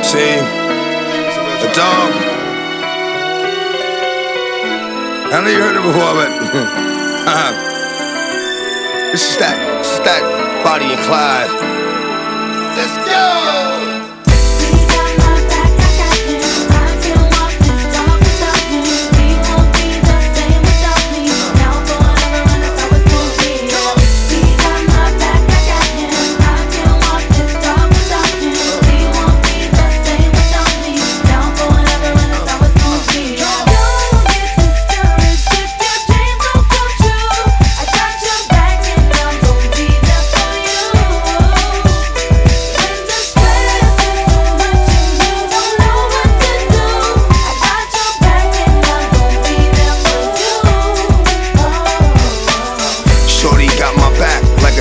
See, a dog. I know you heard it before, but this is that Bonnie and Clyde. Let's go.